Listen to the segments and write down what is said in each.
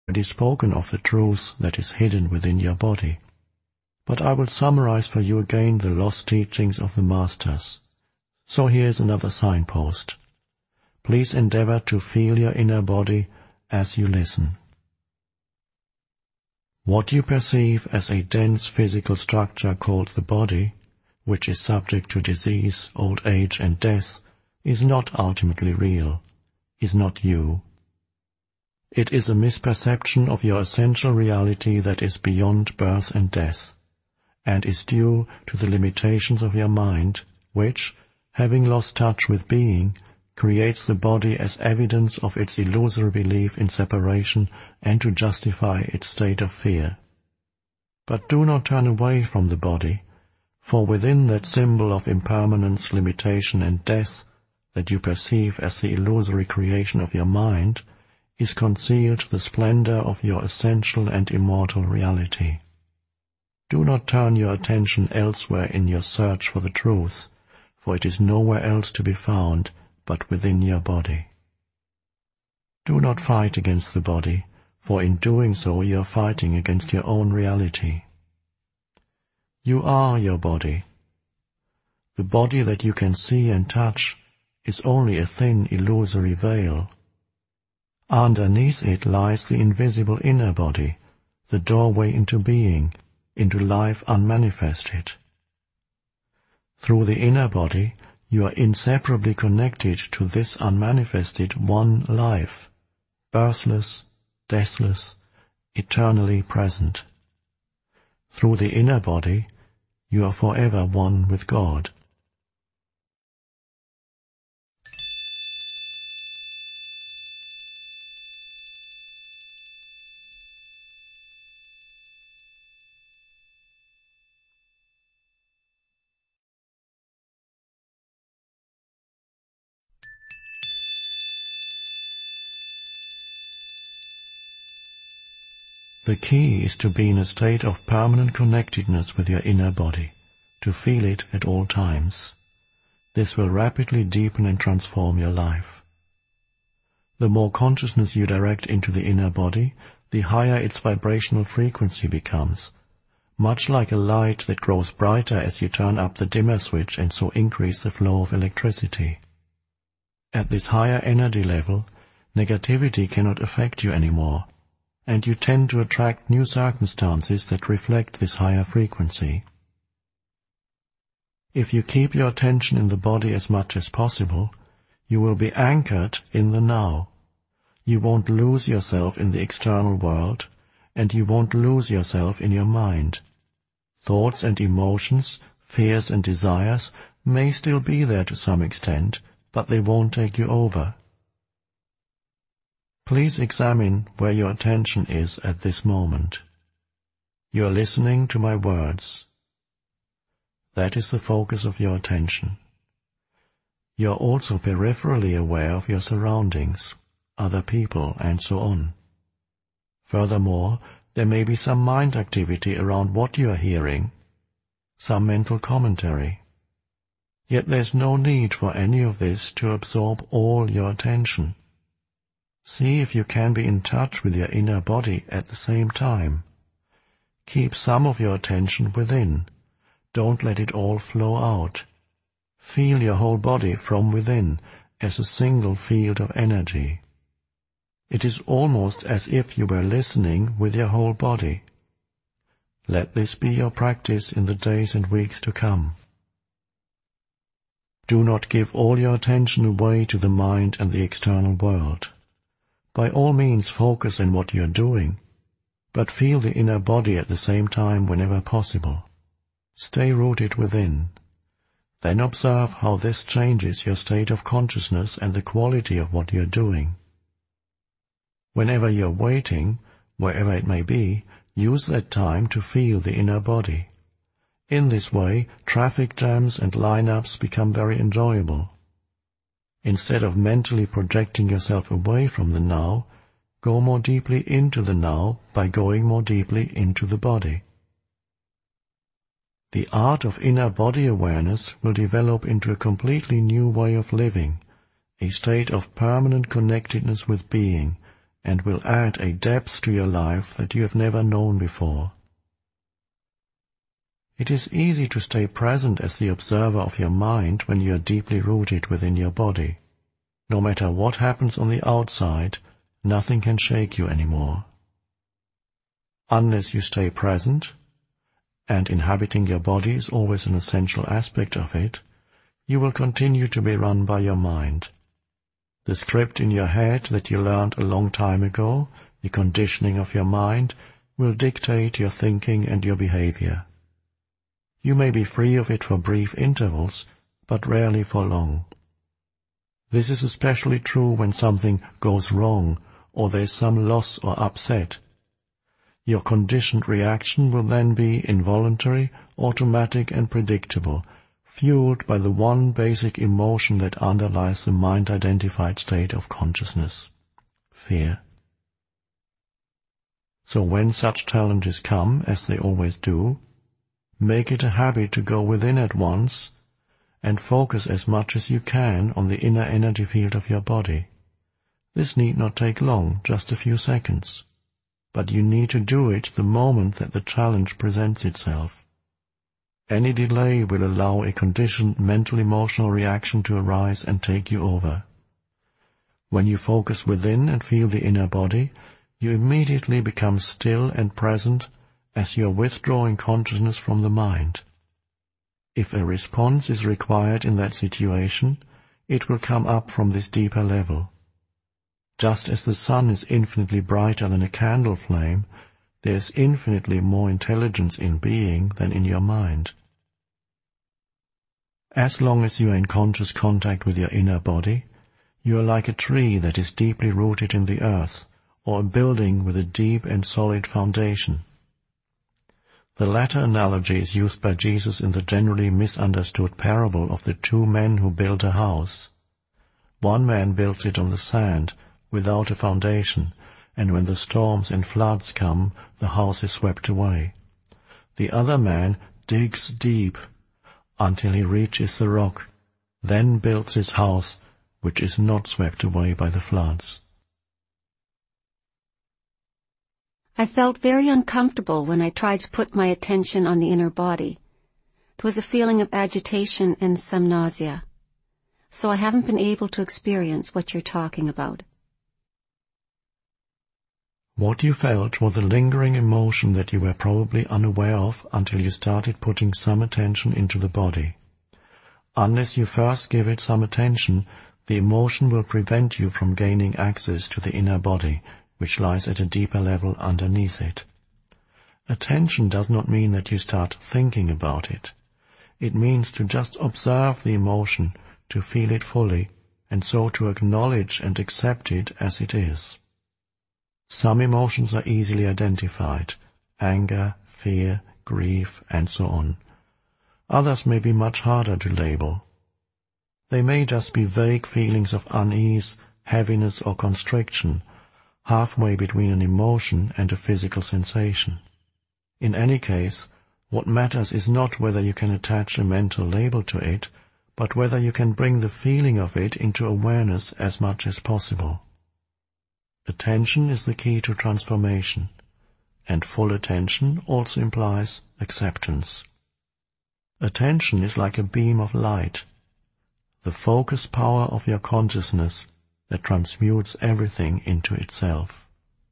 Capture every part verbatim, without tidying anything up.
already spoken of the truth that is hidden within your body, but I will summarize for you again the lost teachings of the Masters. So here is another signpost. Please endeavor to feel your inner body as you listen. What you perceive as a dense physical structure called the body, which is subject to disease, old age and death, is not ultimately real, is not you. It is a misperception of your essential reality that is beyond birth and death, and is due to the limitations of your mind, which, having lost touch with being, creates the body as evidence of its illusory belief in separation and to justify its state of fear. But do not turn away from the body, for within that symbol of impermanence, limitation and death that you perceive as the illusory creation of your mind is concealed the splendor of your essential and immortal reality. Do not turn your attention elsewhere in your search for the truth, for it is nowhere else to be found but within your body. Do not fight against the body, for in doing so you are fighting against your own reality. You are your body. The body that you can see and touch is only a thin, illusory veil. Underneath it lies the invisible inner body, the doorway into being, into life unmanifested. Through the inner body, you are inseparably connected to this unmanifested one life, birthless, deathless, eternally present. Through the inner body, you are forever one with God. The key is to be in a state of permanent connectedness with your inner body, to feel it at all times. This will rapidly deepen and transform your life. The more consciousness you direct into the inner body, the higher its vibrational frequency becomes, much like a light that grows brighter as you turn up the dimmer switch and so increase the flow of electricity. At this higher energy level, negativity cannot affect you anymore, and you tend to attract new circumstances that reflect this higher frequency. If you keep your attention in the body as much as possible, you will be anchored in the now. You won't lose yourself in the external world, and you won't lose yourself in your mind. Thoughts and emotions, fears and desires may still be there to some extent, but they won't take you over. Please examine where your attention is at this moment. You are listening to my words. That is the focus of your attention. You are also peripherally aware of your surroundings, other people, and so on. Furthermore, there may be some mind activity around what you are hearing, some mental commentary. Yet there's no need for any of this to absorb all your attention. See if you can be in touch with your inner body at the same time. Keep some of your attention within. Don't let it all flow out. Feel your whole body from within as a single field of energy. It is almost as if you were listening with your whole body. Let this be your practice in the days and weeks to come. Do not give all your attention away to the mind and the external world. By all means focus on what you are doing, but feel the inner body at the same time whenever possible. Stay rooted within. Then observe how this changes your state of consciousness and the quality of what you are doing. Whenever you are waiting, wherever it may be, use that time to feel the inner body. In this way, traffic jams and lineups become very enjoyable. Instead of mentally projecting yourself away from the now, go more deeply into the now by going more deeply into the body. The art of inner body awareness will develop into a completely new way of living, a state of permanent connectedness with being, and will add a depth to your life that you have never known before. It is easy to stay present as the observer of your mind when you are deeply rooted within your body. No matter what happens on the outside, nothing can shake you anymore. Unless you stay present, and inhabiting your body is always an essential aspect of it, you will continue to be run by your mind. The script in your head that you learned a long time ago, the conditioning of your mind, will dictate your thinking and your behavior. You may be free of it for brief intervals, but rarely for long. This is especially true when something goes wrong or there is some loss or upset. Your conditioned reaction will then be involuntary, automatic and predictable, fueled by the one basic emotion that underlies the mind-identified state of consciousness: fear. So when such challenges come, as they always do, make it a habit to go within at once and focus as much as you can on the inner energy field of your body. This need not take long, just a few seconds, but you need to do it the moment that the challenge presents itself. Any delay will allow a conditioned mental-emotional reaction to arise and take you over. When you focus within and feel the inner body, you immediately become still and present as you are withdrawing consciousness from the mind. If a response is required in that situation, it will come up from this deeper level. Just as the sun is infinitely brighter than a candle flame, there is infinitely more intelligence in being than in your mind. As long as you are in conscious contact with your inner body, you are like a tree that is deeply rooted in the earth, or a building with a deep and solid foundation. The latter analogy is used by Jesus in the generally misunderstood parable of the two men who built a house. One man builds it on the sand, without a foundation, and when the storms and floods come, the house is swept away. The other man digs deep until he reaches the rock, then builds his house, which is not swept away by the floods. I felt very uncomfortable when I tried to put my attention on the inner body. There was a feeling of agitation and some nausea. So I haven't been able to experience what you're talking about. What you felt was a lingering emotion that you were probably unaware of until you started putting some attention into the body. Unless you first give it some attention, the emotion will prevent you from gaining access to the inner body, which lies at a deeper level underneath it. Attention does not mean that you start thinking about it. It means to just observe the emotion, to feel it fully, and so to acknowledge and accept it as it is. Some emotions are easily identified: anger, fear, grief, and so on. Others may be much harder to label. They may just be vague feelings of unease, heaviness, or constriction, halfway between an emotion and a physical sensation. In any case, what matters is not whether you can attach a mental label to it, but whether you can bring the feeling of it into awareness as much as possible. Attention is the key to transformation, and full attention also implies acceptance. Attention is like a beam of light, the focus power of your consciousness that transmutes everything into itself.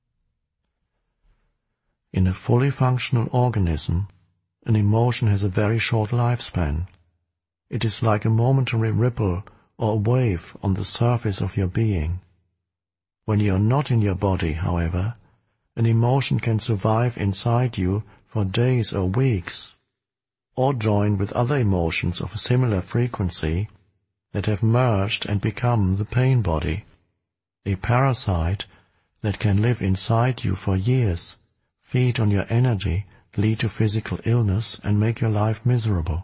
In a fully functional organism, an emotion has a very short lifespan. It is like a momentary ripple or a wave on the surface of your being. When you are not in your body, however, an emotion can survive inside you for days or weeks, or join with other emotions of a similar frequency that have merged and become the pain body, a parasite that can live inside you for years, feed on your energy, lead to physical illness, and make your life miserable.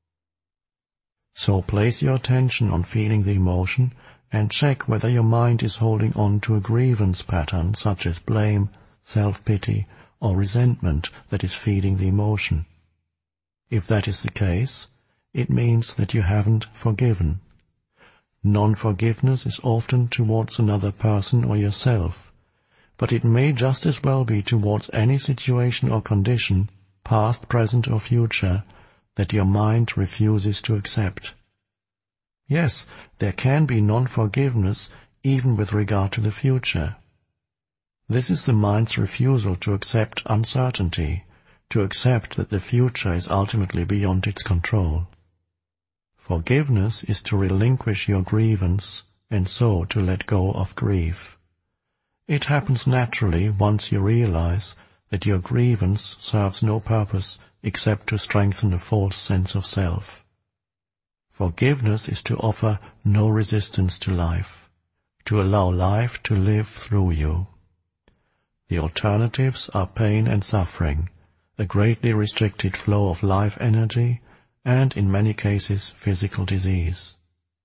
So place your attention on feeling the emotion and check whether your mind is holding on to a grievance pattern such as blame, self-pity, or resentment that is feeding the emotion. If that is the case, it means that you haven't forgiven. Non-forgiveness is often towards another person or yourself. but it may just as well be towards any situation or condition, past, present, or future, that your mind refuses to accept. Yes, there can be non-forgiveness even with regard to the future. This is the mind's refusal to accept uncertainty, to accept that the future is ultimately beyond its control. Forgiveness is to relinquish your grievance and so to let go of grief. It happens naturally once you realize that your grievance serves no purpose except to strengthen a false sense of self. Forgiveness is to offer no resistance to life, to allow life to live through you. The alternatives are pain and suffering, a greatly restricted flow of life energy, and in many cases physical disease.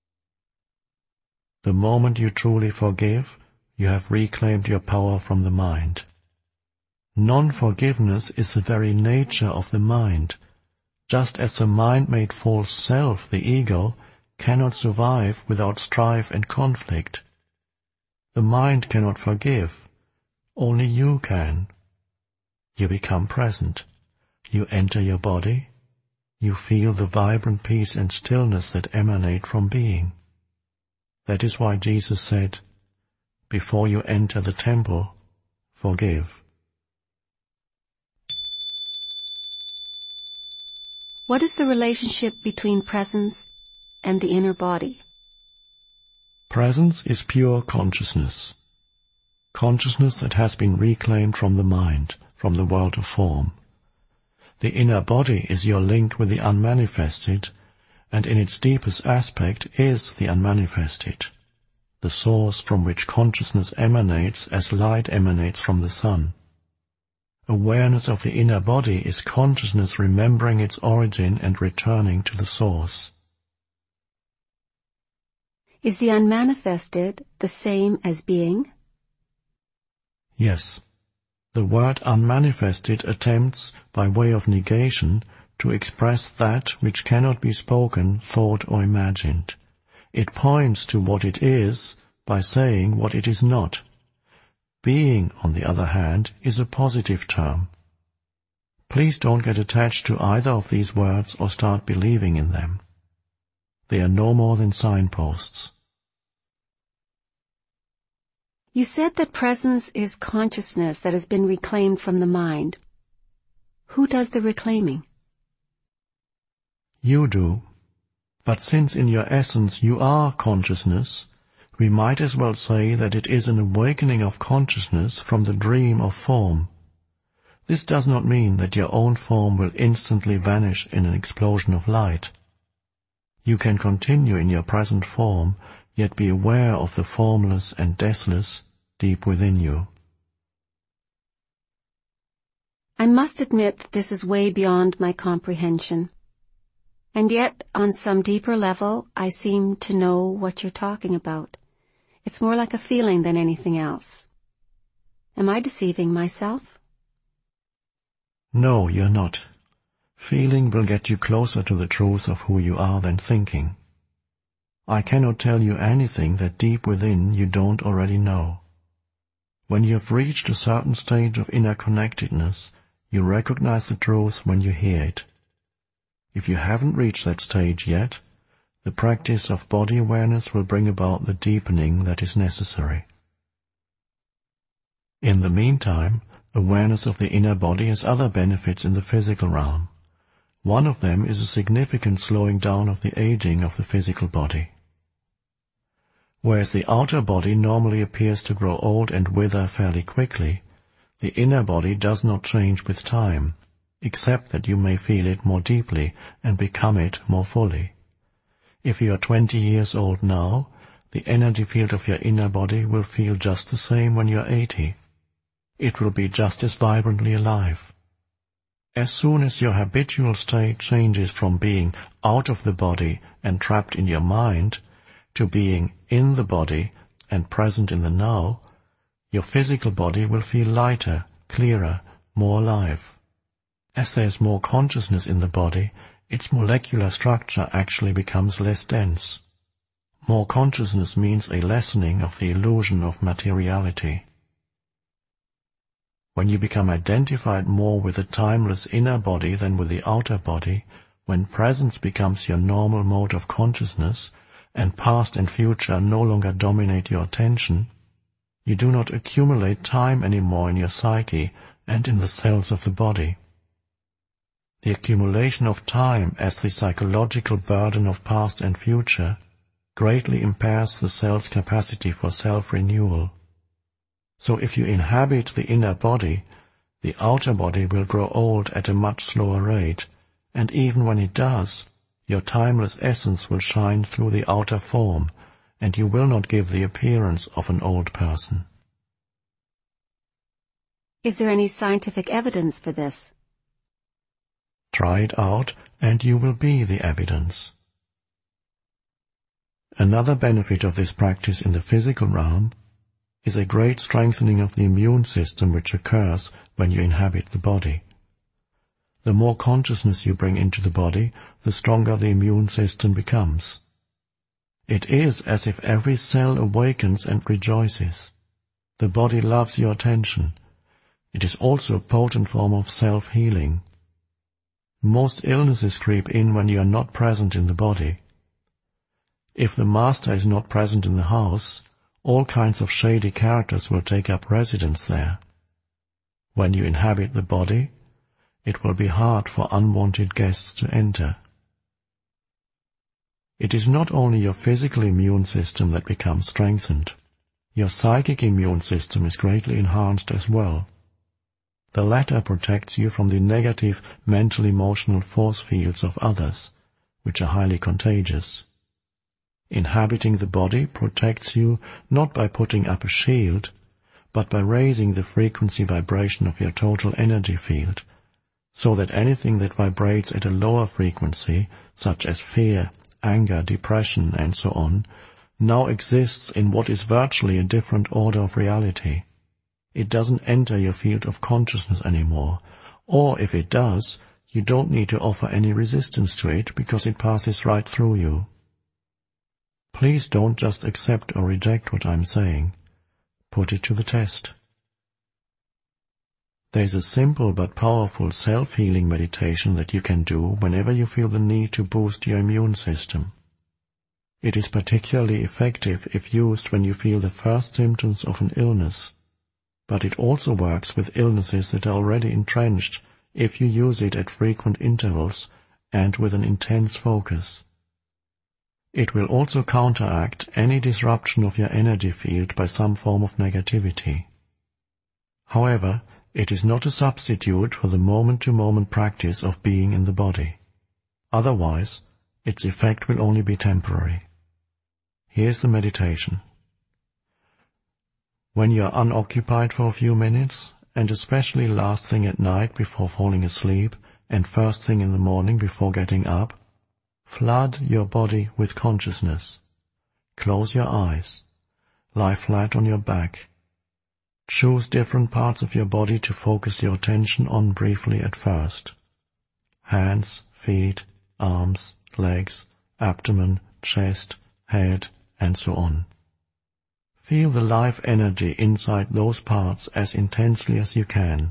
The moment you truly forgive, you have reclaimed your power from the mind. Non-forgiveness is the very nature of the mind, just as the mind-made false self, the ego, cannot survive without strife and conflict. The mind cannot forgive, only you can. You become present. You enter your body. You feel the vibrant peace and stillness that emanate from being. That is why Jesus said, "Before you enter the temple, forgive." What is the relationship between presence and the inner body? Presence is pure consciousness. Consciousness that has been reclaimed from the mind, from the world of form. The inner body is your link with the unmanifested, and in its deepest aspect is the unmanifested, the source from which consciousness emanates as light emanates from the sun. Awareness of the inner body is consciousness remembering its origin and returning to the source. Is the unmanifested the same as being? Yes. The word unmanifested attempts, by way of negation, to express that which cannot be spoken, thought, or imagined. It points to what it is by saying what it is not. Being, on the other hand, is a positive term. Please don't get attached to either of these words or start believing in them. They are no more than signposts. You said that presence is consciousness that has been reclaimed from the mind. Who does the reclaiming? You do. But since in your essence you are consciousness, we might as well say that it is an awakening of consciousness from the dream of form. This does not mean that your own form will instantly vanish in an explosion of light. You can continue in your present form, yet be aware of the formless and deathless deep within you. I must admit that this is way beyond my comprehension. And yet, on some deeper level, I seem to know what you're talking about. It's more like a feeling than anything else. Am I deceiving myself? No, you're not. Feeling will get you closer to the truth of who you are than thinking. I cannot tell you anything that deep within you don't already know. When you have reached a certain stage of inner connectedness, you recognize the truth when you hear it. If you haven't reached that stage yet, the practice of body awareness will bring about the deepening that is necessary. In the meantime, awareness of the inner body has other benefits in the physical realm. One of them is a significant slowing down of the aging of the physical body. Whereas the outer body normally appears to grow old and wither fairly quickly, the inner body does not change with time, except that you may feel it more deeply and become it more fully. If you are twenty years old now, the energy field of your inner body will feel just the same when you are eighty. It will be just as vibrantly alive. As soon as your habitual state changes from being out of the body and trapped in your mind to being in the body and present in the now, your physical body will feel lighter, clearer, more alive. As there's more consciousness in the body, its molecular structure actually becomes less dense. More consciousness means a lessening of the illusion of materiality. When you become identified more with the timeless inner body than with the outer body, when presence becomes your normal mode of consciousness, and past and future no longer dominate your attention, you do not accumulate time anymore in your psyche and in the cells of the body. The accumulation of time as the psychological burden of past and future greatly impairs the cell's capacity for self-renewal. So if you inhabit the inner body, the outer body will grow old at a much slower rate, and even when it does, your timeless essence will shine through the outer form, and you will not give the appearance of an old person. Is there any scientific evidence for this? Try it out, and you will be the evidence. Another benefit of this practice in the physical realm is a great strengthening of the immune system which occurs when you inhabit the body. The more consciousness you bring into the body, the stronger the immune system becomes. It is as if every cell awakens and rejoices. The body loves your attention. It is also a potent form of self-healing. Most illnesses creep in when you are not present in the body. If the master is not present in the house, all kinds of shady characters will take up residence there. When you inhabit the body, it will be hard for unwanted guests to enter. It is not only your physical immune system that becomes strengthened. Your psychic immune system is greatly enhanced as well. The latter protects you from the negative mental-emotional force fields of others, which are highly contagious. Inhabiting the body protects you not by putting up a shield, but by raising the frequency vibration of your total energy field, so that anything that vibrates at a lower frequency, such as fear, anger, depression, and so on, now exists in what is virtually a different order of reality. It doesn't enter your field of consciousness anymore, or if it does, you don't need to offer any resistance to it because it passes right through you. Please don't just accept or reject what I'm saying. Put it to the test. There is a simple but powerful self-healing meditation that you can do whenever you feel the need to boost your immune system. It is particularly effective if used when you feel the first symptoms of an illness, but it also works with illnesses that are already entrenched if you use it at frequent intervals and with an intense focus. It will also counteract any disruption of your energy field by some form of negativity. However, it is not a substitute for the moment-to-moment practice of being in the body. Otherwise, its effect will only be temporary. Here's the meditation. When you are unoccupied for a few minutes, and especially last thing at night before falling asleep and first thing in the morning before getting up, flood your body with consciousness. Close your eyes. Lie flat on your back. Choose different parts of your body to focus your attention on briefly at first. Hands, feet, arms, legs, abdomen, chest, head, and so on. Feel the life energy inside those parts as intensely as you can.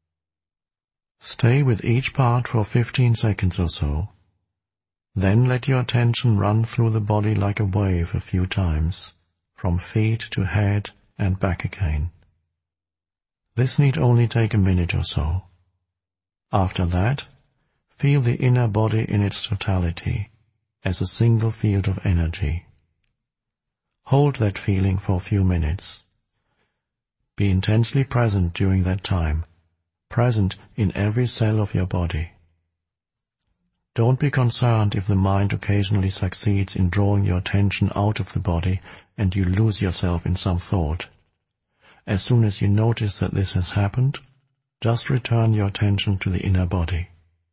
Stay with each part for fifteen seconds or so. Then let your attention run through the body like a wave a few times, from feet to head and back again. This need only take a minute or so. After that, feel the inner body in its totality, as a single field of energy. Hold that feeling for a few minutes. Be intensely present during that time, present in every cell of your body. Don't be concerned if the mind occasionally succeeds in drawing your attention out of the body and you lose yourself in some thought. As soon as you notice that this has happened, just return your attention to the inner body.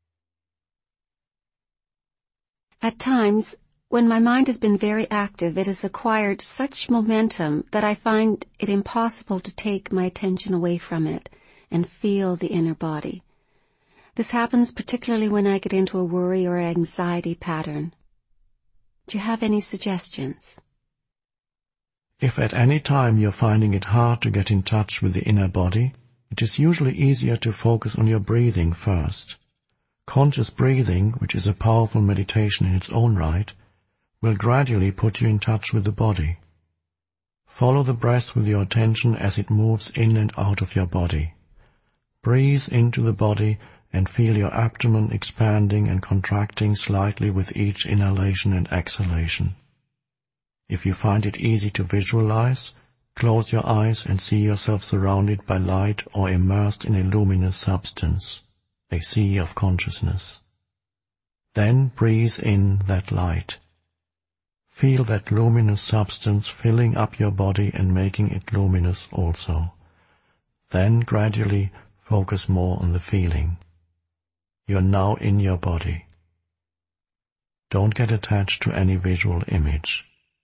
At times, when my mind has been very active, it has acquired such momentum that I find it impossible to take my attention away from it and feel the inner body. This happens particularly when I get into a worry or anxiety pattern. Do you have any suggestions? If at any time you're finding it hard to get in touch with the inner body, It is usually easier to focus on your breathing first. Conscious breathing, which is a powerful meditation in its own right, will gradually put you in touch with the body. Follow the breath with your attention as it moves in and out of your body. Breathe into the body and feel your abdomen expanding and contracting slightly with each inhalation and exhalation. If you find it easy to visualize, close your eyes and see yourself surrounded by light or immersed in a luminous substance, a sea of consciousness. Then breathe in that light. Feel that luminous substance filling up your body and making it luminous also. Then gradually focus more on the feeling. You are now in your body. Don't get attached to any visual image.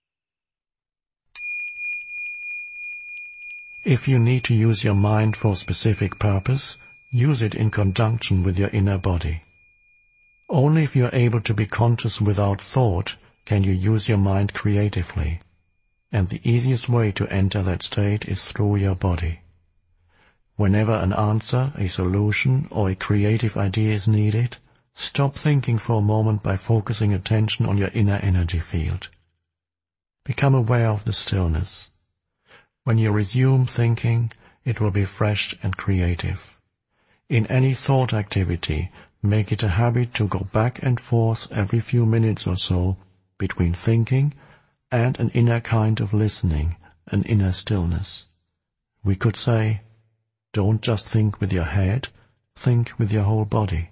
If you need to use your mind for a specific purpose, use it in conjunction with your inner body. Only if you are able to be conscious without thought can you use your mind creatively, and the easiest way to enter that state is through your body. Whenever an answer, a solution, or a creative idea is needed, stop thinking for a moment by focusing attention on your inner energy field. Become aware of the stillness. When you resume thinking, it will be fresh and creative. In any thought activity, make it a habit to go back and forth every few minutes or so between thinking and an inner kind of listening, an inner stillness. We could say, don't just think with your head, think with your whole body.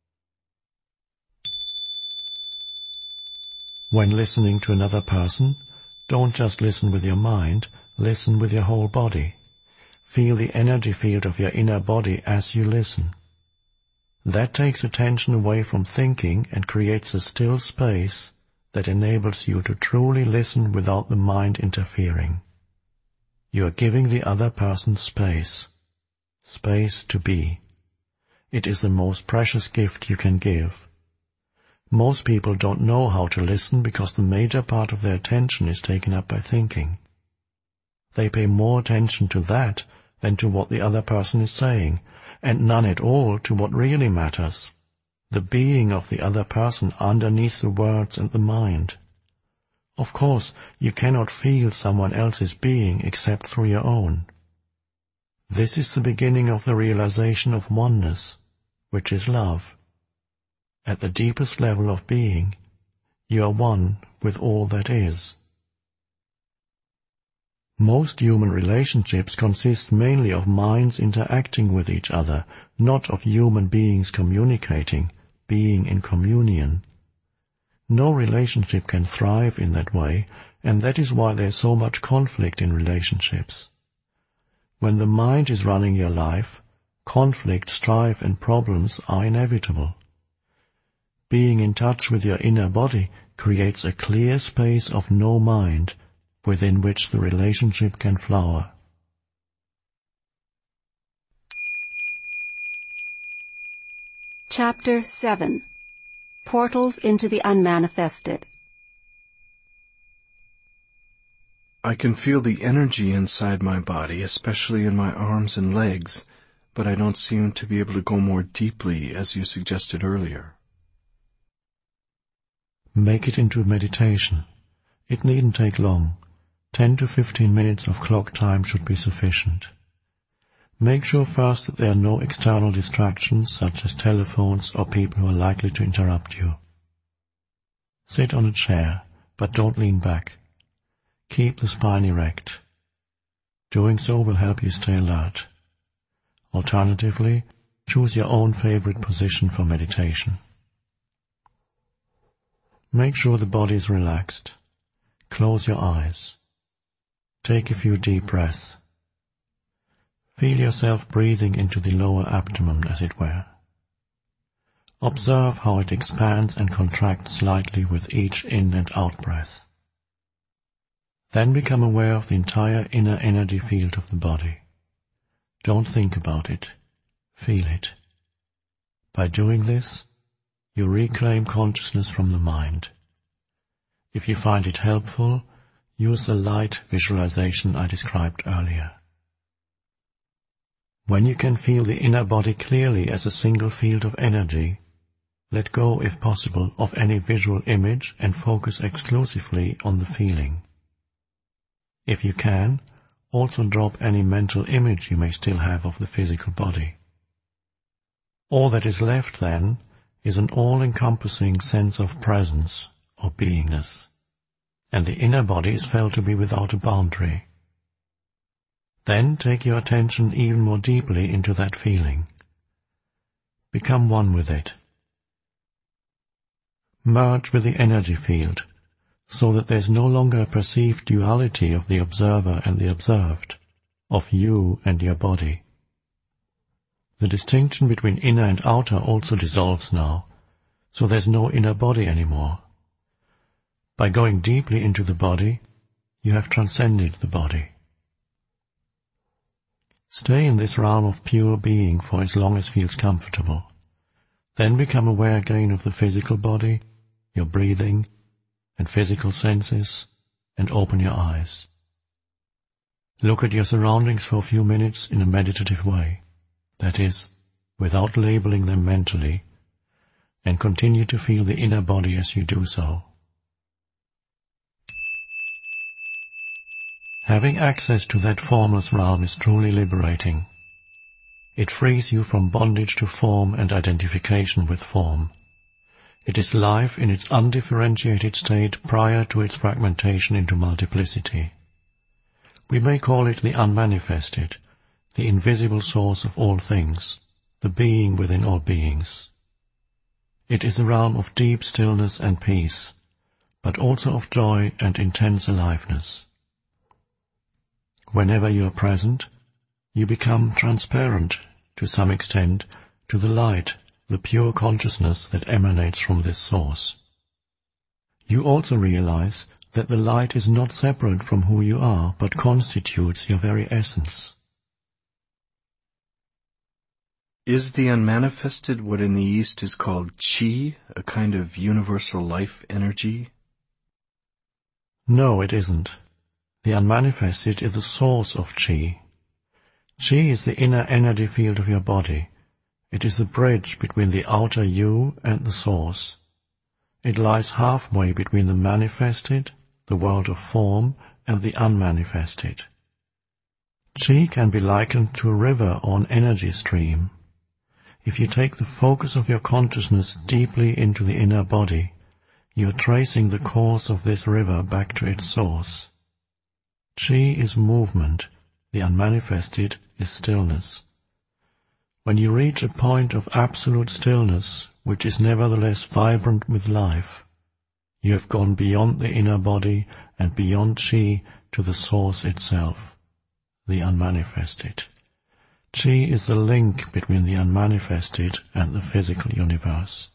When listening to another person, don't just listen with your mind, listen with your whole body. Feel the energy field of your inner body as you listen. That takes attention away from thinking and creates a still space that enables you to truly listen without the mind interfering. You are giving the other person space, space to be. It is the most precious gift you can give. Most people don't know how to listen because the major part of their attention is taken up by thinking. They pay more attention to that than to what the other person is saying, and none at all to what really matters, the being of the other person underneath the words and the mind. Of course, you cannot feel someone else's being except through your own. This is the beginning of the realization of oneness, which is love. At the deepest level of being, you are one with all that is. Most human relationships consist mainly of minds interacting with each other, not of human beings communicating, being in communion. No relationship can thrive in that way, and that is why there is so much conflict in relationships. When the mind is running your life, conflict, strife, and problems are inevitable. Being in touch with your inner body creates a clear space of no mind, within which the relationship can flower. Chapter seven. Portals into the Unmanifested. I can feel the energy inside my body, especially in my arms and legs, but I don't seem to be able to go more deeply, as you suggested earlier. Make it into meditation. It needn't take long. Ten to fifteen minutes of clock time should be sufficient. Make sure first that there are no external distractions such as telephones or people who are likely to interrupt you. Sit on a chair, but don't lean back. Keep the spine erect. Doing so will help you stay alert. Alternatively, choose your own favorite position for meditation. Make sure the body is relaxed. Close your eyes. Take a few deep breaths. Feel yourself breathing into the lower abdomen, as it were. Observe how it expands and contracts slightly with each in and out breath. Then become aware of the entire inner energy field of the body. Don't think about it. Feel it. By doing this, you reclaim consciousness from the mind. If you find it helpful, use the light visualization I described earlier. When you can feel the inner body clearly as a single field of energy, let go, if possible, of any visual image and focus exclusively on the feeling. If you can, also drop any mental image you may still have of the physical body. All that is left, then, is an all-encompassing sense of presence or beingness, and the inner body is felt to be without a boundary. Then take your attention even more deeply into that feeling. Become one with it. Merge with the energy field, so that there is no longer a perceived duality of the observer and the observed, of you and your body. The distinction between inner and outer also dissolves now, so there is no inner body anymore. By going deeply into the body, you have transcended the body. Stay in this realm of pure being for as long as feels comfortable. Then become aware again of the physical body, your breathing, and physical senses, and open your eyes. Look at your surroundings for a few minutes in a meditative way, that is, without labeling them mentally, and continue to feel the inner body as you do so. Having access to that formless realm is truly liberating. It frees you from bondage to form and identification with form. It is life in its undifferentiated state prior to its fragmentation into multiplicity. We may call it the unmanifested, the invisible source of all things, the being within all beings. It is a realm of deep stillness and peace, but also of joy and intense aliveness. Whenever you are present, you become transparent, to some extent, to the light, the pure consciousness that emanates from this source. You also realize that the light is not separate from who you are, but constitutes your very essence. Is the unmanifested what in the East is called Qi, a kind of universal life energy? No, it isn't. The unmanifested is the source of Qi. Qi is the inner energy field of your body. It is the bridge between the outer you and the source. It lies halfway between the manifested, the world of form, and the unmanifested. Qi can be likened to a river or an energy stream. If you take the focus of your consciousness deeply into the inner body, you are tracing the course of this river back to its source. Qi is movement, the unmanifested is stillness. When you reach a point of absolute stillness, which is nevertheless vibrant with life, you have gone beyond the inner body and beyond Qi to the source itself, the unmanifested. Qi is the link between the unmanifested and the physical universe.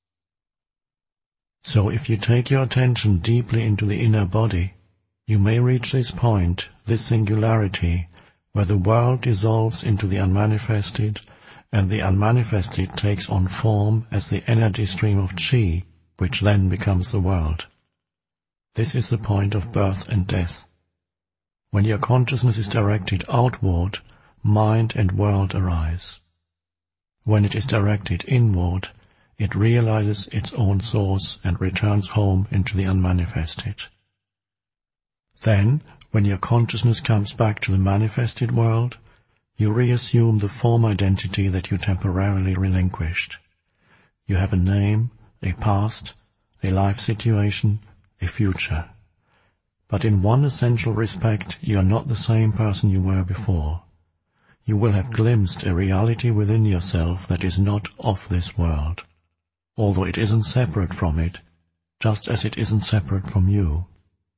So if you take your attention deeply into the inner body, you may reach this point, this singularity, where the world dissolves into the unmanifested, and the unmanifested takes on form as the energy stream of Qi, which then becomes the world. This is the point of birth and death. When your consciousness is directed outward, mind and world arise. When it is directed inward, it realizes its own source and returns home into the unmanifested. Then, when your consciousness comes back to the manifested world, you reassume the form identity that you temporarily relinquished. You have a name, a past, a life situation, a future. But in one essential respect, you are not the same person you were before. You will have glimpsed a reality within yourself that is not of this world, although it isn't separate from it, just as it isn't separate from you.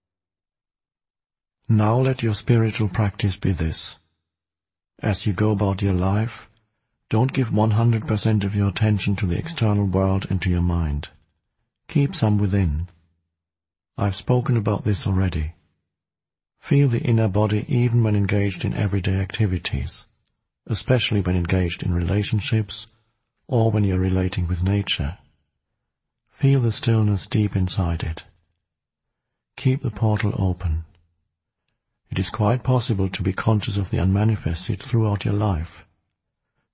Now let your spiritual practice be this. As you go about your life, don't give one hundred percent of your attention to the external world and to your mind. Keep some within. I've spoken about this already. Feel the inner body even when engaged in everyday activities, especially when engaged in relationships or when you're relating with nature. Feel the stillness deep inside it. Keep the portal open. It is quite possible to be conscious of the unmanifested throughout your life,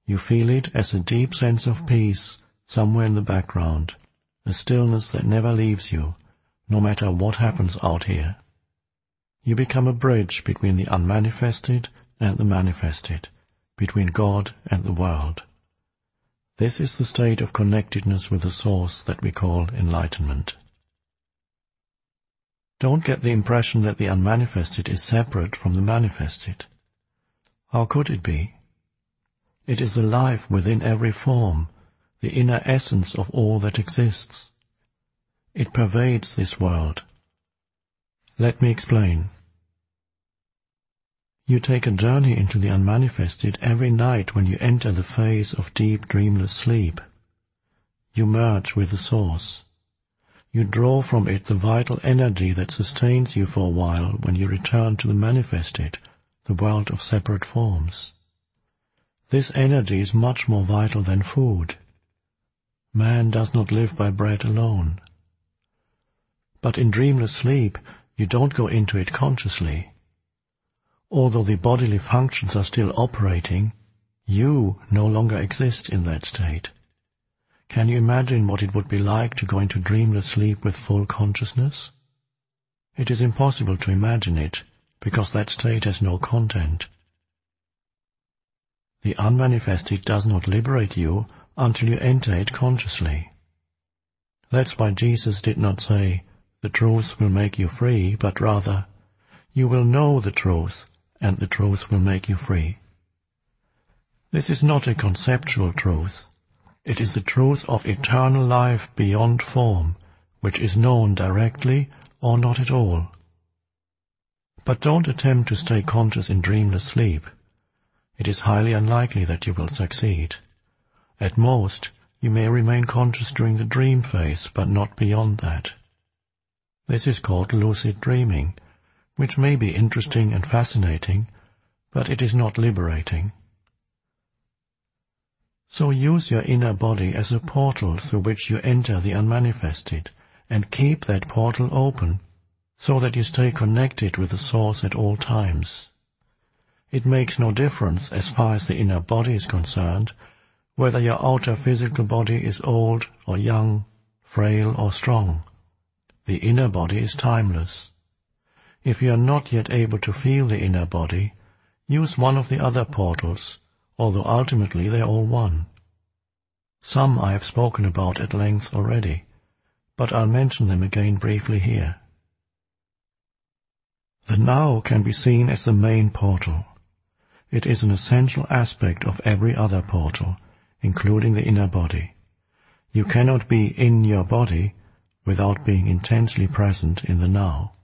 You feel it as a deep sense of peace somewhere in the background, a stillness that never leaves you, no matter what happens out here. You become a bridge between the unmanifested and the manifested, between God and the world. This is the state of connectedness with the source that we call enlightenment. Don't get the impression that the unmanifested is separate from the manifested. How could it be? It is the life within every form, the inner essence of all that exists. It pervades this world. Let me explain. You take a journey into the unmanifested every night when you enter the phase of deep dreamless sleep. You merge with the source. You draw from it the vital energy that sustains you for a while when you return to the manifested, the world of separate forms. This energy is much more vital than food. Man does not live by bread alone. But in dreamless sleep, you don't go into it consciously. Although the bodily functions are still operating, you no longer exist in that state. Can you imagine what it would be like to go into dreamless sleep with full consciousness? It is impossible to imagine it, because that state has no content. The unmanifested does not liberate you until you enter it consciously. That's why Jesus did not say, "The truth will make you free," but rather, "You will know the truth, and the truth will make you free." This is not a conceptual truth. It is the truth of eternal life beyond form, which is known directly or not at all. But don't attempt to stay conscious in dreamless sleep. It is highly unlikely that you will succeed. At most, you may remain conscious during the dream phase, but not beyond that. This is called lucid dreaming, which may be interesting and fascinating, but it is not liberating. So use your inner body as a portal through which you enter the unmanifested, and keep that portal open, so that you stay connected with the source at all times. It makes no difference as far as the inner body is concerned, whether your outer physical body is old or young, frail or strong. The inner body is timeless. If you are not yet able to feel the inner body, use one of the other portals, although ultimately they are all one. Some I have spoken about at length already, but I'll mention them again briefly here. The now can be seen as the main portal. It is an essential aspect of every other portal, including the inner body. You cannot be in your body without being intensely present in the now.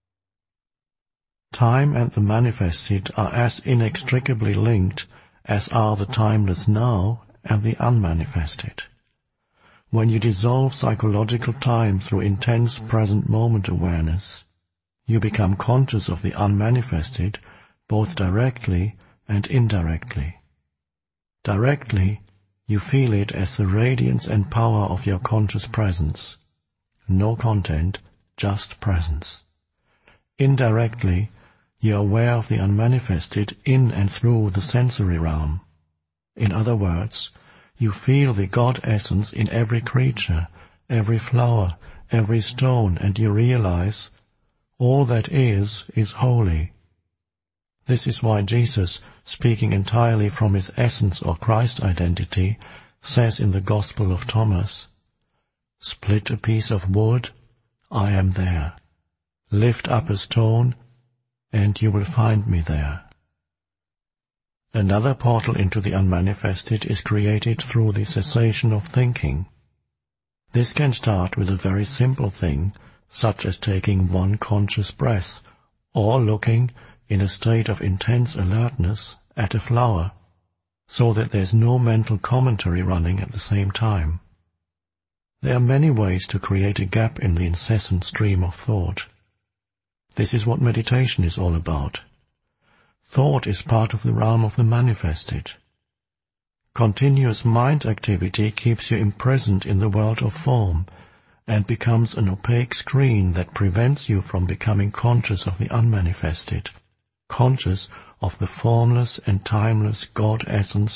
Time and the manifested are as inextricably linked as are the timeless now and the unmanifested. When you dissolve psychological time through intense present moment awareness, you become conscious of the unmanifested both directly and indirectly. Directly, you feel it as the radiance and power of your conscious presence. No content, just presence. Indirectly, you are aware of the unmanifested in and through the sensory realm. In other words, you feel the God essence in every creature, every flower, every stone, and you realize all that is, is holy. This is why Jesus, speaking entirely from his essence or Christ identity, says in the Gospel of Thomas, "Split a piece of wood, I am there. Lift up a stone, and you will find me there." Another portal into the unmanifested is created through the cessation of thinking. This can start with a very simple thing, such as taking one conscious breath, or looking, in a state of intense alertness, at a flower, so that there's no mental commentary running at the same time. There are many ways to create a gap in the incessant stream of thought. This is what meditation is all about. Thought is part of the realm of the manifested. Continuous mind activity keeps you imprisoned in the world of form and becomes an opaque screen that prevents you from becoming conscious of the unmanifested, conscious of the formless and timeless God essence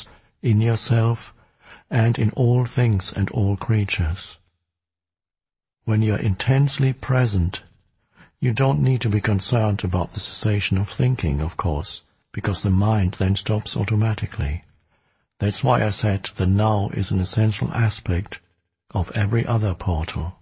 in yourself, and in all things and all creatures. When you are intensely present, you don't need to be concerned about the cessation of thinking, of course, because the mind then stops automatically. That's why I said the now is an essential aspect of every other portal.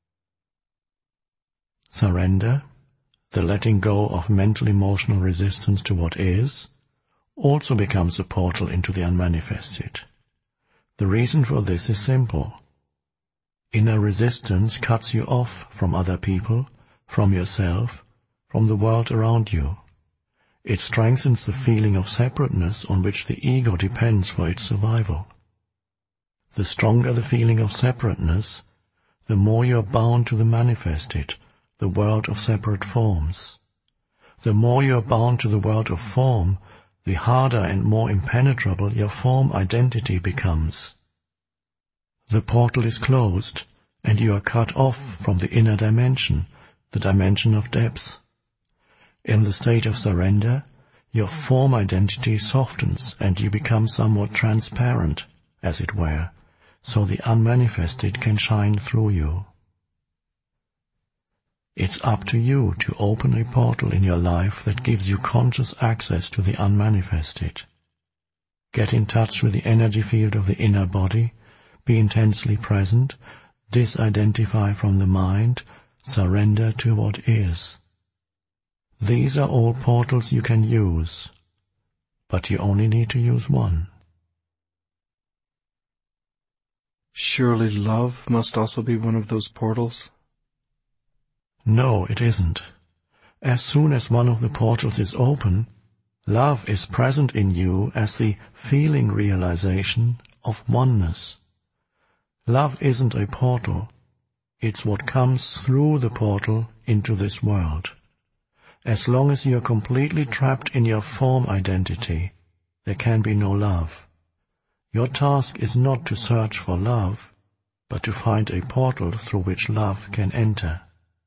Surrender, the letting go of mental-emotional resistance to what is, also becomes a portal into the unmanifested. The reason for this is simple. Inner resistance cuts you off from other people, from yourself, from the world around you. It strengthens the feeling of separateness on which the ego depends for its survival. The stronger the feeling of separateness, the more you are bound to the manifested, the world of separate forms. The more you are bound to the world of form, the harder and more impenetrable your form identity becomes. The portal is closed, and you are cut off from the inner dimension, the dimension of depth. In the state of surrender, your form identity softens and you become somewhat transparent, as it were, so the unmanifested can shine through you. It's up to you to open a portal in your life that gives you conscious access to the unmanifested. Get in touch with the energy field of the inner body, be intensely present, disidentify from the mind, surrender to what is. These are all portals you can use, but you only need to use one. Surely love must also be one of those portals? No, it isn't. As soon as one of the portals is open, love is present in you as the feeling realization of oneness. Love isn't a portal. It's what comes through the portal into this world. As long as you are completely trapped in your form identity, there can be no love. Your task is not to search for love, but to find a portal through which love can enter.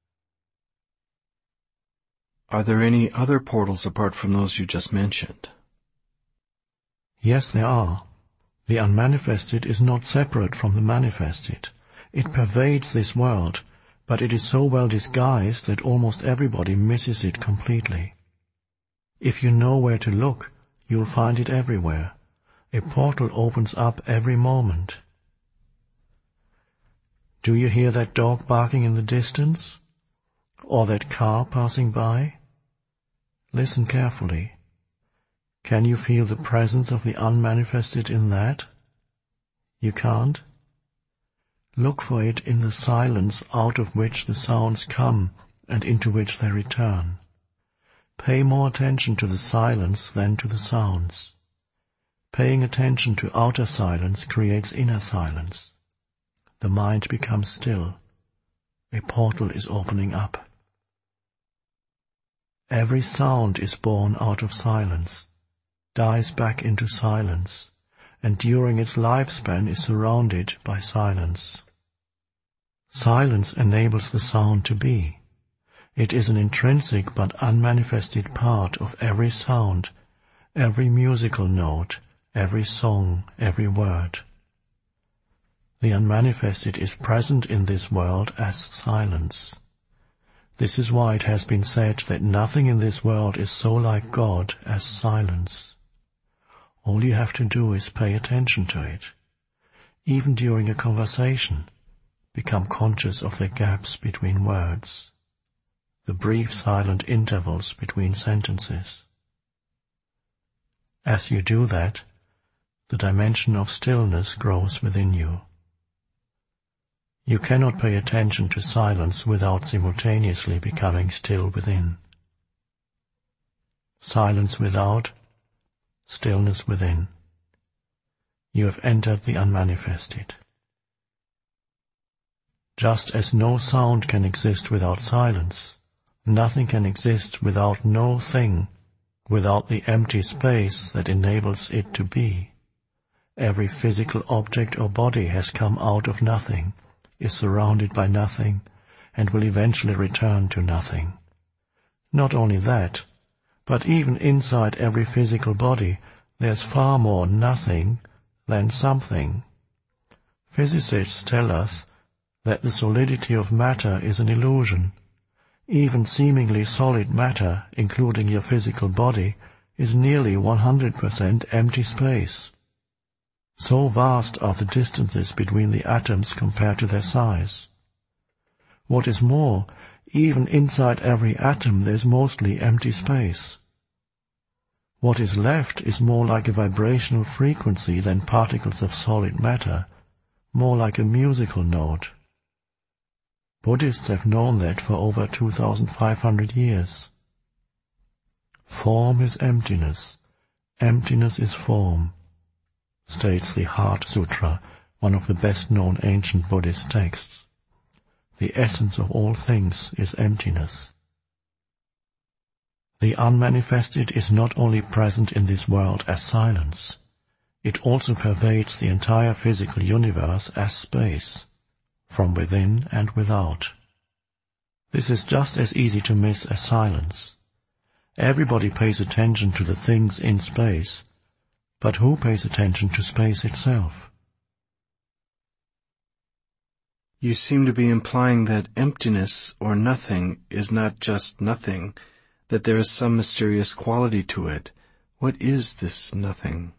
Are there any other portals apart from those you just mentioned? Yes, there are. The unmanifested is not separate from the manifested. It pervades this world, but it is so well disguised that almost everybody misses it completely. If you know where to look, you'll find it everywhere. A portal opens up every moment. Do you hear that dog barking in the distance? Or that car passing by? Listen carefully. Can you feel the presence of the unmanifested in that? You can't? Look for it in the silence out of which the sounds come and into which they return. Pay more attention to the silence than to the sounds. Paying attention to outer silence creates inner silence. The mind becomes still. A portal is opening up. Every sound is born out of silence, dies back into silence, and during its lifespan is surrounded by silence. Silence enables the sound to be. It is an intrinsic but unmanifested part of every sound, every musical note, every song, every word. The unmanifested is present in this world as silence. This is why it has been said that nothing in this world is so like God as silence. All you have to do is pay attention to it. Even during a conversation, become conscious of the gaps between words, the brief silent intervals between sentences. As you do that, the dimension of stillness grows within you. You cannot pay attention to silence without simultaneously becoming still within. Silence without, stillness within. You have entered the unmanifested. Just as no sound can exist without silence, nothing can exist without no thing, without the empty space that enables it to be. Every physical object or body has come out of nothing, is surrounded by nothing, and will eventually return to nothing. Not only that, but even inside every physical body there's far more nothing than something. Physicists tell us that the solidity of matter is an illusion. Even seemingly solid matter, including your physical body, is nearly one hundred percent empty space. So vast are the distances between the atoms compared to their size. What is more, even inside every atom there's mostly empty space. What is left is more like a vibrational frequency than particles of solid matter, more like a musical note. Buddhists have known that for over two thousand five hundred years. Form is emptiness, emptiness is form, states the Heart Sutra, one of the best-known ancient Buddhist texts. The essence of all things is emptiness. The unmanifested is not only present in this world as silence, it also pervades the entire physical universe as space, from within and without. This is just as easy to miss as silence. Everybody pays attention to the things in space, but who pays attention to space itself? You seem to be implying that emptiness or nothing is not just nothing, that there is some mysterious quality to it. What is this nothing?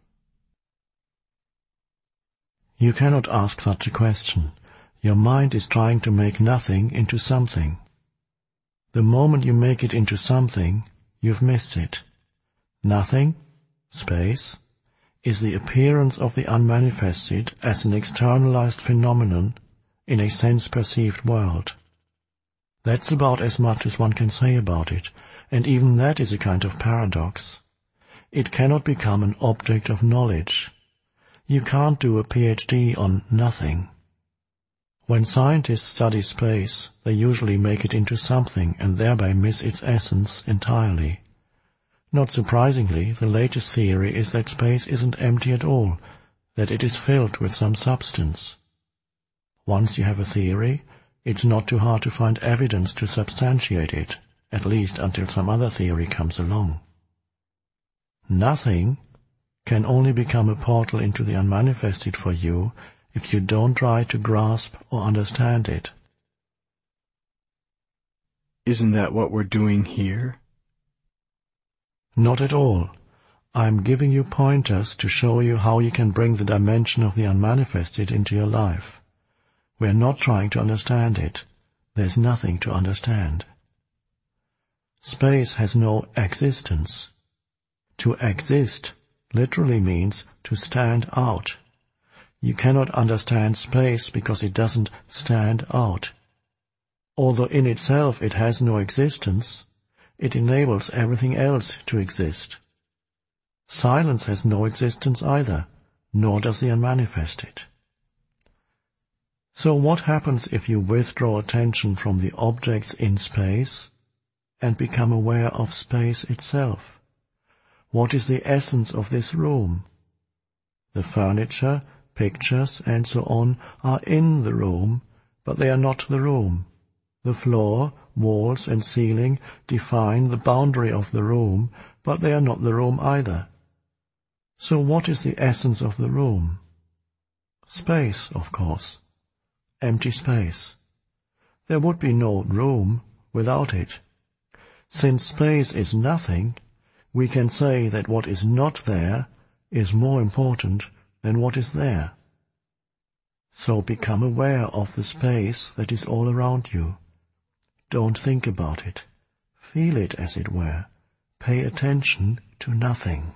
You cannot ask such a question. Your mind is trying to make nothing into something. The moment you make it into something, you've missed it. Nothing, space, is the appearance of the unmanifested as an externalized phenomenon in a sense-perceived world. That's about as much as one can say about it, and even that is a kind of paradox. It cannot become an object of knowledge. You can't do a PhD on nothing. When scientists study space, they usually make it into something and thereby miss its essence entirely. Not surprisingly, the latest theory is that space isn't empty at all, that it is filled with some substance. Once you have a theory, it's not too hard to find evidence to substantiate it, at least until some other theory comes along. Nothing can only become a portal into the unmanifested for you if you don't try to grasp or understand it. Isn't that what we're doing here? Not at all. I'm giving you pointers to show you how you can bring the dimension of the unmanifested into your life. We're not trying to understand it. There's nothing to understand. Space has no existence. To exist literally means to stand out. You cannot understand space because it doesn't stand out. Although in itself it has no existence, it enables everything else to exist. Silence has no existence either, nor does the unmanifested. So what happens if you withdraw attention from the objects in space and become aware of space itself? What is the essence of this room? The furniture, pictures, and so on are in the room, but they are not the room. The floor, walls, and ceiling define the boundary of the room, but they are not the room either. So what is the essence of the room? Space, of course. Empty space. There would be no room without it. Since space is nothing, we can say that what is not there is more important than what is there. So become aware of the space that is all around you. Don't think about it. Feel it, as it were. Pay attention to nothing.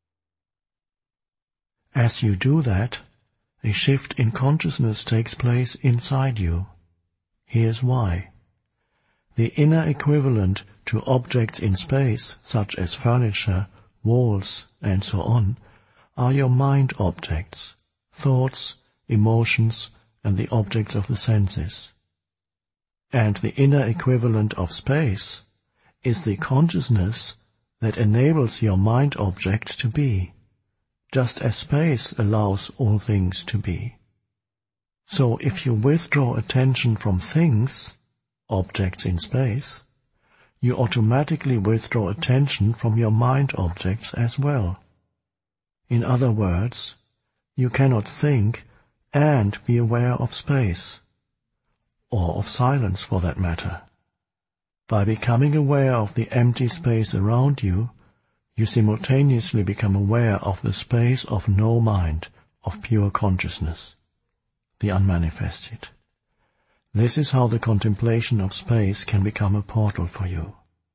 As you do that, a shift in consciousness takes place inside you. Here's why. The inner equivalent to objects in space, such as furniture, walls, and so on, are your mind objects, thoughts, emotions, and the objects of the senses. And the inner equivalent of space is the consciousness that enables your mind object to be, just as space allows all things to be. So if you withdraw attention from things, objects in space, you automatically withdraw attention from your mind objects as well. In other words, You cannot think and be aware of space, or of silence for that matter. By becoming aware of the empty space around you, you simultaneously become aware of the space of no mind, of pure consciousness, the unmanifested. This is how the contemplation of space can become a portal for you.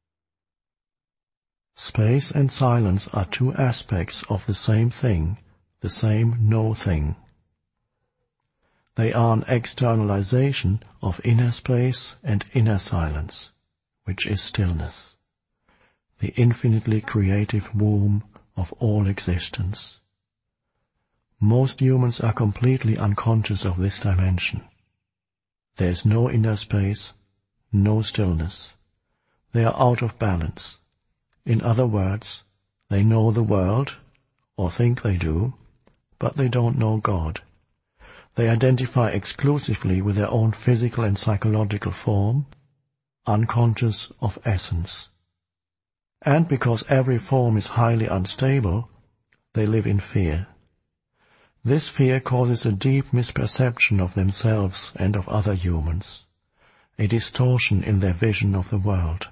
Space and silence are two aspects of the same thing, the same no thing. They are an externalization of inner space and inner silence, which is stillness, the infinitely creative womb of all existence. Most humans are completely unconscious of this dimension. There is no inner space, no stillness. They are out of balance. In other words, they know the world, or think they do, but they don't know God. They identify exclusively with their own physical and psychological form, unconscious of essence. And because every form is highly unstable, they live in fear. This fear causes a deep misperception of themselves and of other humans, a distortion in their vision of the world.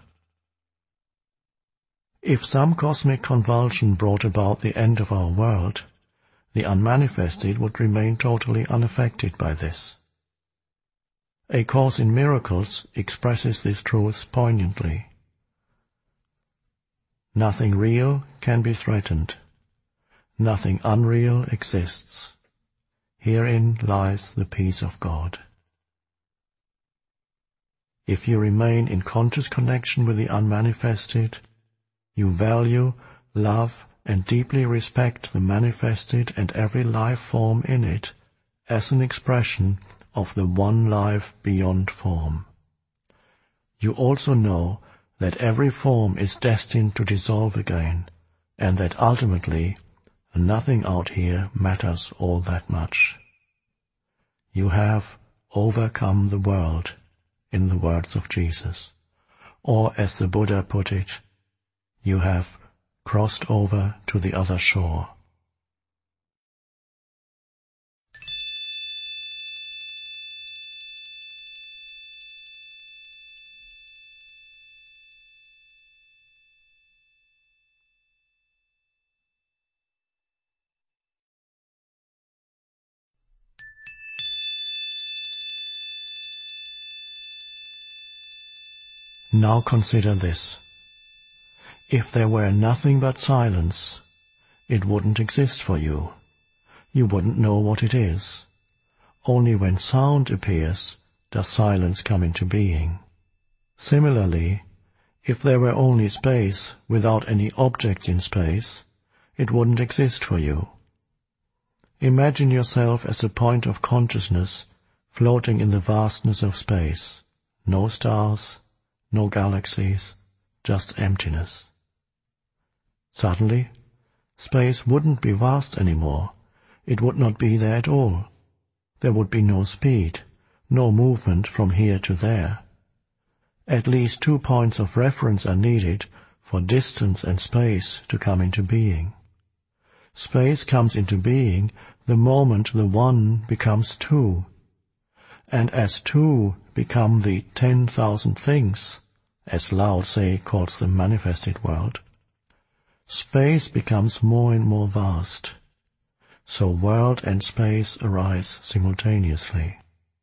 If some cosmic convulsion brought about the end of our world, the unmanifested would remain totally unaffected by this. A Course in Miracles expresses this truth poignantly. Nothing real can be threatened. Nothing unreal exists. Herein lies the peace of God. If you remain in conscious connection with the unmanifested, you value, love, and deeply respect the manifested and every life form in it as an expression of the one life beyond form. You also know that every form is destined to dissolve again, and that ultimately nothing out here matters all that much. You have overcome the world, in the words of Jesus, or as the Buddha put it, you have crossed over to the other shore. Now consider this. If there were nothing but silence, it wouldn't exist for you. You wouldn't know what it is. Only when sound appears does silence come into being. Similarly, if there were only space without any objects in space, it wouldn't exist for you. Imagine yourself as a point of consciousness floating in the vastness of space. No stars, no galaxies, just emptiness. Suddenly, space wouldn't be vast anymore. It would not be there at all. There would be no speed, no movement from here to there. At least two points of reference are needed for distance and space to come into being. Space comes into being the moment the one becomes two. And as two become the ten thousand things, as Lao Tse calls the manifested world, space becomes more and more vast. So world and space arise simultaneously.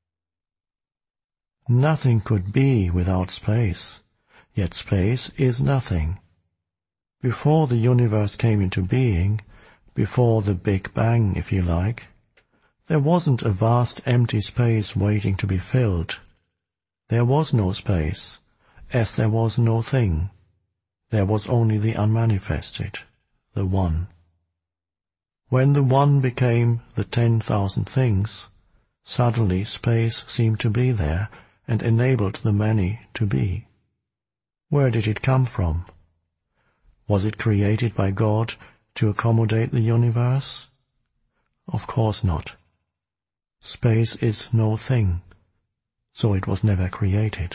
Nothing could be without space, yet space is nothing. Before the universe came into being, before the Big Bang, if you like, there wasn't a vast empty space waiting to be filled. There was no space, as there was no thing. There was only the unmanifested, the One. When the One became the ten thousand things, suddenly space seemed to be there and enabled the many to be. Where did it come from? Was it created by God to accommodate the universe? Of course not. Space is no thing, so it was never created.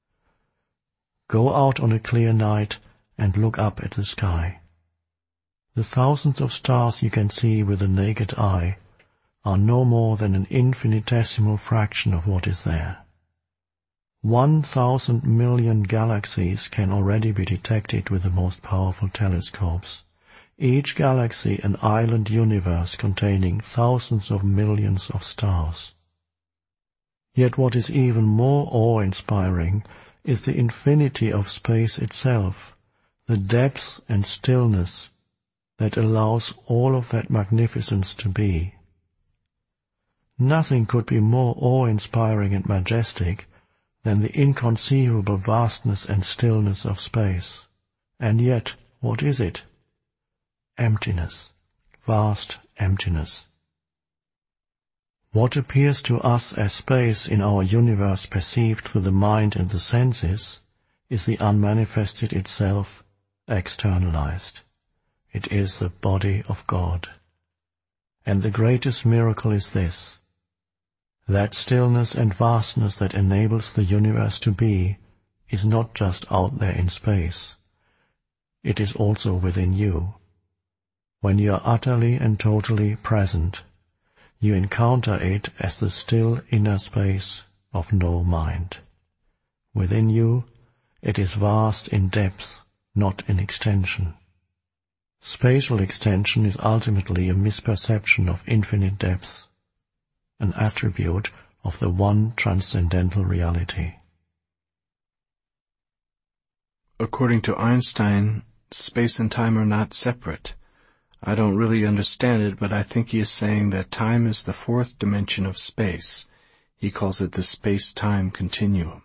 Go out on a clear night and look up at the sky. The thousands of stars you can see with the naked eye are no more than an infinitesimal fraction of what is there. One thousand million galaxies can already be detected with the most powerful telescopes, each galaxy an island universe containing thousands of millions of stars. Yet what is even more awe-inspiring is the infinity of space itself, the depth and stillness that allows all of that magnificence to be. Nothing could be more awe-inspiring and majestic than the inconceivable vastness and stillness of space. And yet, what is it? Emptiness, vast emptiness. What appears to us as space in our universe perceived through the mind and the senses is the unmanifested itself, externalized. It is the body of God. And the greatest miracle is this: that stillness and vastness that enables the universe to be is not just out there in space. It is also within you. When you are utterly and totally present, you encounter it as the still inner space of no mind. Within you, it is vast in depth, not in extension. Spatial extension is ultimately a misperception of infinite depth, an attribute of the one transcendental reality. According to Einstein, space and time are not separate. I don't really understand it, but I think he is saying that time is the fourth dimension of space. He calls it the space-time continuum.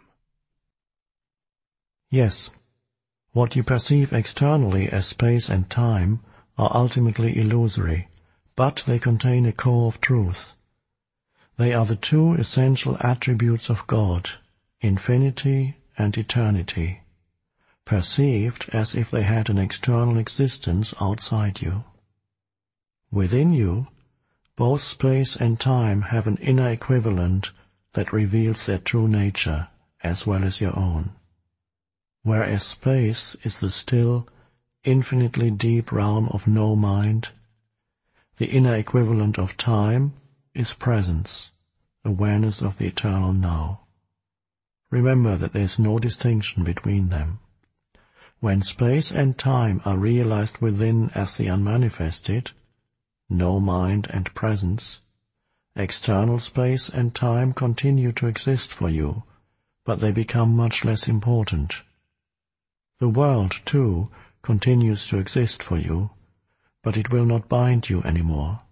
Yes, what you perceive externally as space and time are ultimately illusory, but they contain a core of truth. They are the two essential attributes of God, infinity and eternity, perceived as if they had an external existence outside you. Within you, both space and time have an inner equivalent that reveals their true nature as well as your own. Whereas space is the still, infinitely deep realm of no mind, the inner equivalent of time is presence, awareness of the eternal now. Remember that there is no distinction between them. When space and time are realized within as the unmanifested, no mind and presence, external space and time continue to exist for you, but they become much less important. The world, too, continues to exist for you, but it will not bind you anymore.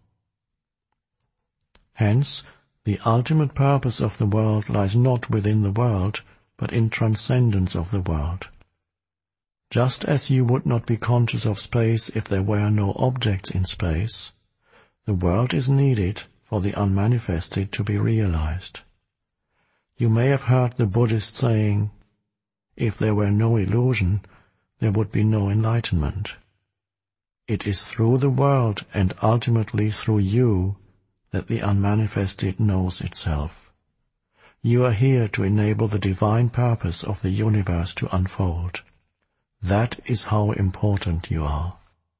Hence, the ultimate purpose of the world lies not within the world, but in transcendence of the world. Just as you would not be conscious of space if there were no objects in space, the world is needed for the unmanifested to be realized. You may have heard the Buddhist saying, if there were no illusion, there would be no enlightenment. It is through the world and ultimately through you that the unmanifested knows itself. You are here to enable the divine purpose of the universe to unfold. That is how important you are.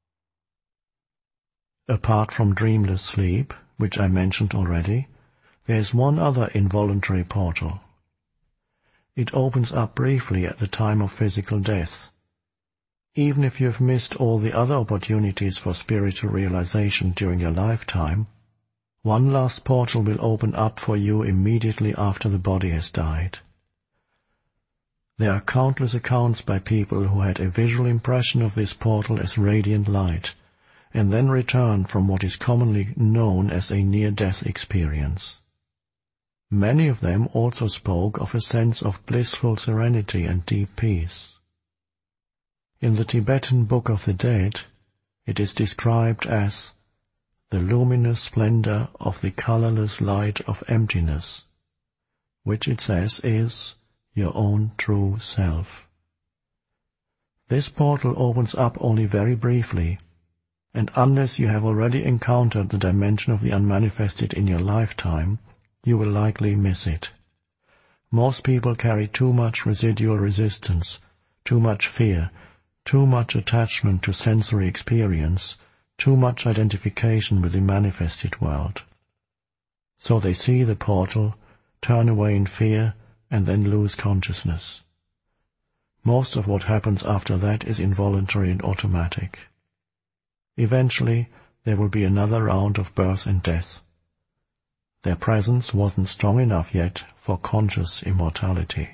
Apart from dreamless sleep, which I mentioned already, there is one other involuntary portal. It opens up briefly at the time of physical death. Even if you have missed all the other opportunities for spiritual realization during your lifetime, one last portal will open up for you immediately after the body has died. There are countless accounts by people who had a visual impression of this portal as radiant light, and then returned from what is commonly known as a near-death experience. Many of them also spoke of a sense of blissful serenity and deep peace. In the Tibetan Book of the Dead, it is described as the luminous splendor of the colorless light of emptiness, which it says is your own true self. This portal opens up only very briefly, and unless you have already encountered the dimension of the unmanifested in your lifetime, you will likely miss it. Most people carry too much residual resistance, too much fear, too much attachment to sensory experience too much identification with the manifested world. So they see the portal, turn away in fear, and then lose consciousness. Most of what happens after that is involuntary and automatic. Eventually, there will be another round of birth and death. Their presence wasn't strong enough yet for conscious immortality.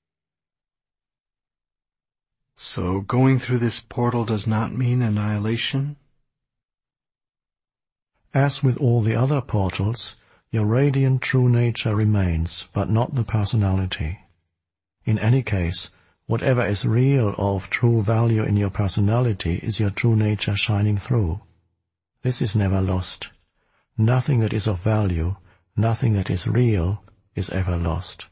So going through this portal does not mean annihilation? As with all the other portals, your radiant true nature remains, but not the personality. In any case, whatever is real or of true value in your personality is your true nature shining through. This is never lost. Nothing that is of value, nothing that is real, is ever lost.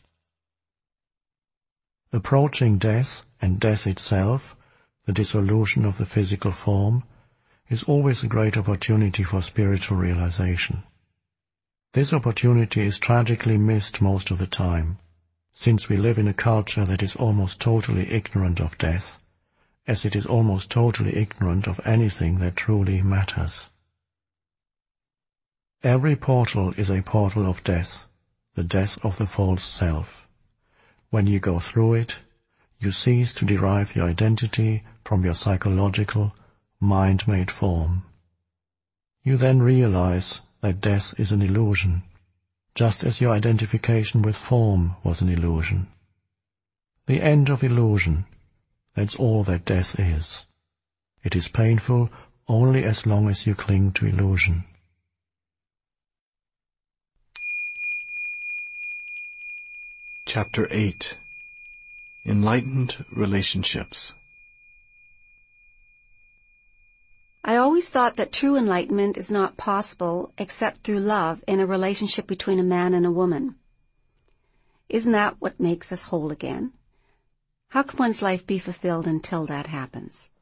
Approaching death, and death itself, the dissolution of the physical form, is always a great opportunity for spiritual realization. This opportunity is tragically missed most of the time, since we live in a culture that is almost totally ignorant of death, as it is almost totally ignorant of anything that truly matters. Every portal is a portal of death, the death of the false self. When you go through it, you cease to derive your identity from your psychological, mind-made form. You then realize that death is an illusion, just as your identification with form was an illusion. The end of illusion, that's all that death is. It is painful only as long as you cling to illusion. Chapter eight. Enlightened Relationships. I always thought that true enlightenment is not possible except through love in a relationship between a man and a woman. Isn't that what makes us whole again? How can one's life be fulfilled until that happens?